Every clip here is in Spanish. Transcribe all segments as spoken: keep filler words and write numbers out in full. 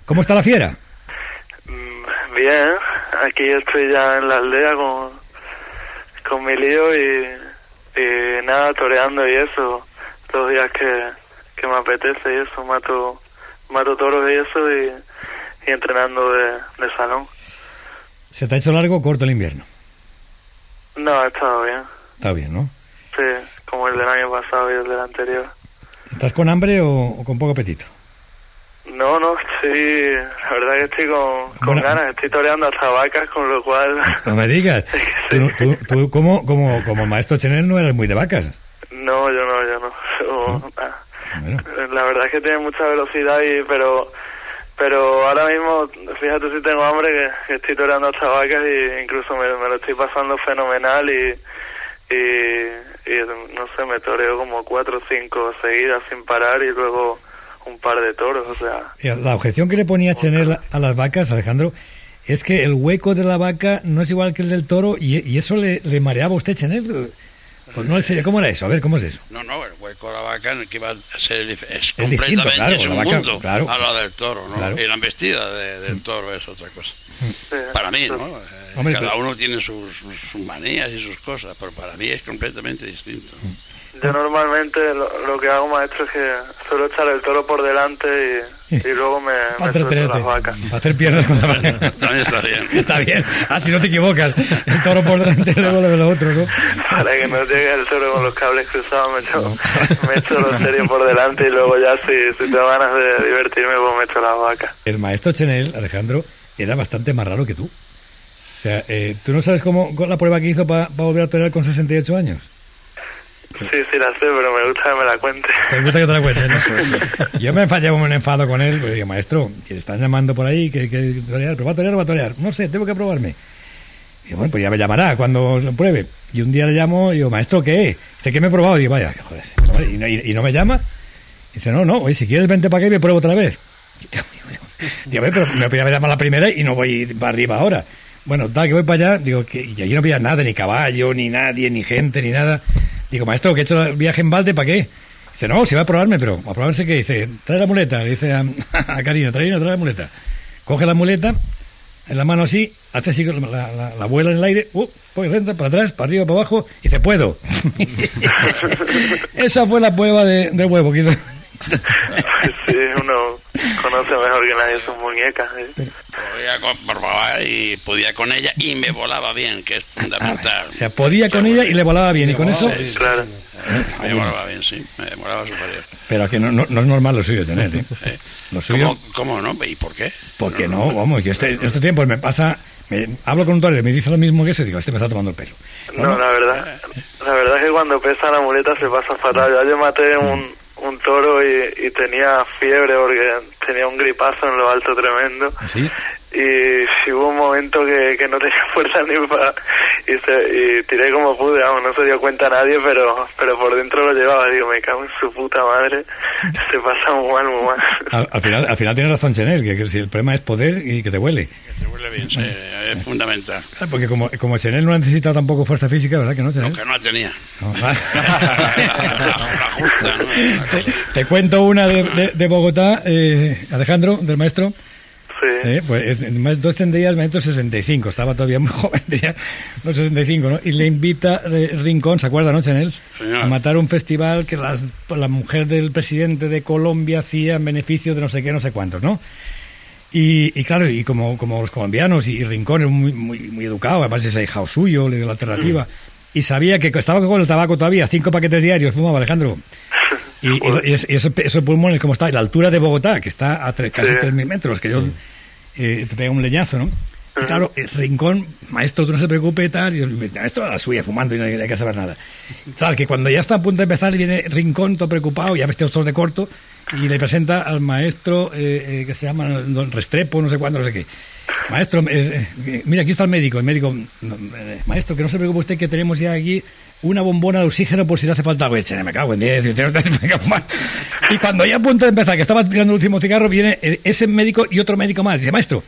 ¿Cómo está la fiera? Bien, aquí estoy ya en la aldea con, con mi lío y, y nada, toreando y eso, los días que, que me apetece y eso, mato, mato toros y eso y, y entrenando de, de salón. ¿Se te ha hecho largo o corto el invierno? No, ha estado bien. Está bien, ¿no? Sí, como el del año pasado y el del anterior. ¿Estás con hambre o, o con poco apetito? No, no, estoy, la verdad que estoy con, con bueno, ganas, estoy toreando hasta vacas, con lo cual... No me digas, sí. tú, tú, tú como, como, como maestro Chenel no eras muy de vacas. No, yo no, yo no. Yo, ¿No? Bueno. La verdad es que tiene mucha velocidad, y pero pero ahora mismo, fíjate si tengo hambre, que, que estoy toreando hasta vacas y incluso me, me lo estoy pasando fenomenal y, y, y no sé, me toreo como cuatro o cinco seguidas sin parar y luego un par de toros, o sea... La objeción que le ponía Chenel a las vacas, Alejandro, es que el hueco de la vaca no es igual que el del toro y, y eso le, le mareaba a usted, Chenel. Pues no le sé, ¿cómo era eso? A ver, ¿cómo es eso? No, no, el hueco de la vaca que va a ser es, es completamente distinto, claro, es un la vaca, mundo claro, a la del toro, ¿no? Claro. Y la embestida de, del toro es otra cosa. Sí, para mí, ¿no? sí. Eh, Hombre, cada pero... uno tiene sus, sus manías y sus cosas, pero para mí es completamente distinto. Yo normalmente lo, lo que hago, maestro, es que suelo echar el toro por delante y, y luego me, me suelto las vacas. Para hacer piernas con la vaca. También está bien. Está bien. Ah, si no te equivocas. El toro por delante y luego lo de lo otro, ¿no? Para que no llegue el toro con los cables cruzados, me echo, me echo lo serio por delante y luego ya si, si tengo ganas de divertirme, pues me echo las vacas. El maestro Chenel, Alejandro, era bastante más raro que tú. O sea, eh, ¿tú no sabes cómo con la prueba que hizo para pa volver a torear con sesenta y ocho años? Sí, sí la sé, pero me gusta que me la cuente. ¿Te gusta que te la cuente? ¿No? Yo me fallaba un enfado con él, pues digo, maestro, que le están llamando por ahí, que, que torear, pero va a torear o va a torear. No sé, tengo que probarme. Y digo, bueno, pues ya me llamará cuando lo pruebe. Y un día le llamo y digo, maestro, ¿qué? Dice, ¿qué me he probado? Y digo, vaya, joder, y no, y, y no me llama. Y dice, no, no, oye, si quieres vente para acá y me pruebo otra vez. Y digo, digo, pero me podía haber llamado la primera y no voy para arriba ahora. Bueno, tal, que voy para allá, digo, que y allí no había nada, ni caballo, ni nadie, ni gente, ni nada. Digo, maestro, que he hecho el viaje en balde, ¿para qué? Dice, no, si va a probarme, pero a probarse que dice, trae la muleta, le dice a, a Karina, trae, trae la muleta. Coge la muleta, en la mano así, hace así la, la, la vuela en el aire, uh, pues renta para atrás, para arriba, para abajo, y dice, puedo. Esa fue la prueba de, del huevo que hizo. Sí, uno conoce mejor que nadie sus muñecas. ¿eh? Pero, podía probaba y podía con ella y me volaba bien, que es fundamental. Ah, o sea, podía con ella y le volaba bien, y con eso... Sí, claro. Me volaba bien, sí, me volaba superior. Pero que no, no, no es normal lo suyo tener, ¿eh? ¿Eh? Lo suyo... ¿Cómo, ¿Cómo no? ¿Y por qué? Porque no, no vamos, yo este, este tiempo me pasa... Me, hablo con un torero y me dice lo mismo que ese, digo, este me está tomando el pelo. No, no, la verdad, la verdad es que cuando pesa la muleta se pasa fatal. Ya yo maté un, un toro y, y tenía fiebre porque tenía un gripazo en lo alto tremendo. ¿Sí? Y sí, hubo un momento que, que no tenía fuerza ni para... Y, se, y tiré como pude, vamos, no se dio cuenta nadie, pero pero por dentro lo llevaba. Digo, me cago en su puta madre, se pasa muy mal, muy mal. Al, al final al final tiene razón Chenel, que, que si el problema es poder y que te huele. Que te huele bien, sí, es fundamental. Porque como, como Chenel no necesita tampoco fuerza física, ¿verdad que no, Chenel? Lo que no tenía. No, la, la justa, ¿no? te, te cuento una de, de, de Bogotá, eh, Alejandro, del maestro. Sí. Eh, pues entonces tendría el metro sesenta y cinco, estaba todavía muy joven, tenía los sesenta y cinco, ¿no? Y le invita eh, Rincón, ¿se acuerda, no, Chenel? Señor. A matar un festival que las, la mujer del presidente de Colombia hacía en beneficio de no sé qué, no sé cuántos, ¿no? Y, y claro, y como, como los colombianos, y, y Rincón es muy, muy, muy educado, además es ahijado suyo, le dio la alternativa, mm. y sabía que estaba con el tabaco todavía, cinco paquetes diarios fumaba Alejandro. Y, y, y, y esos, esos pulmones, como está, y la altura de Bogotá, que está a tre, casi sí. tres mil metros, que sí. yo eh, te pega un leñazo, ¿no? Y claro, el Rincón, maestro, tú no se preocupe, tal, y esto a la suya, fumando y no hay, no hay que saber nada. Tal, que cuando ya está a punto de empezar, viene Rincón, todo preocupado, ya vestido todo de corto, y le presenta al maestro, eh, eh, que se llama Don Restrepo, no sé cuándo, no sé qué. Maestro, eh, eh, mira, aquí está el médico, el médico, no, eh, maestro, que no se preocupe usted, que tenemos ya aquí una bombona de oxígeno por si le hace falta algo. Y me cago en diez, me cago más. Y cuando ya a punto de empezar, que estaba tirando el último cigarro, viene ese médico y otro médico más. Dice, maestro,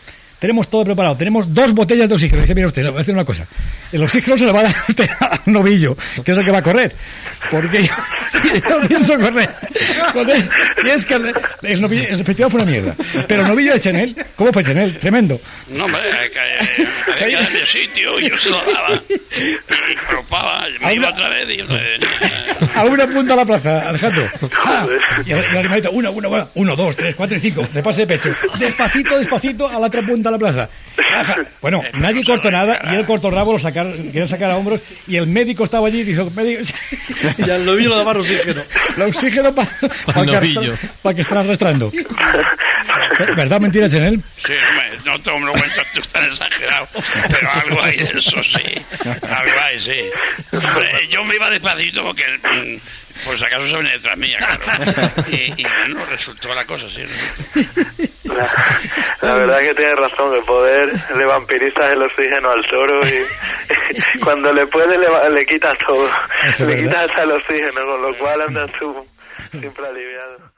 tenemos todo preparado, tenemos dos botellas de oxígeno. Y dice, mira usted, le voy a decir una cosa, el oxígeno se lo va a dar usted a un novillo, que es el que va a correr, porque yo, yo pienso correr. Joder, y es que el, el, novillo, el festival fue una mierda, pero el novillo de Chanel, ¿cómo fue Chanel? Tremendo. No, hombre, había que darle el sitio, yo se lo daba, y probaba, me iba otra vez y otra vez. A una punta a la plaza, Alejandro. Ah, y el, el animalito, uno, uno, uno, uno, dos, tres, cuatro y cinco, de pase de pecho. Despacito, despacito, a la otra punta a la plaza. Bueno, nadie cortó nada y él cortó el rabo, lo sacaron, querían sacar a hombros y el médico estaba allí y dijo, médico, y al novillo lo daba oxígeno. El oxígeno para pa que, pa que estén arrastrando. ¿Verdad, mentira, Chanel? Sí, hombre, no todo me lo cuentas tú tan exagerado, pero algo hay de eso, sí. Algo hay, sí. Hombre, yo me iba despacito porque, por si acaso se venía detrás mía, claro. Y, y bueno, resultó la cosa, sí, resultó. La, la verdad es que tienes razón, el poder le vampirizas el oxígeno al toro y cuando le puedes le, le quitas todo. Eso le quitas hasta el oxígeno, con lo cual andas tú siempre aliviado.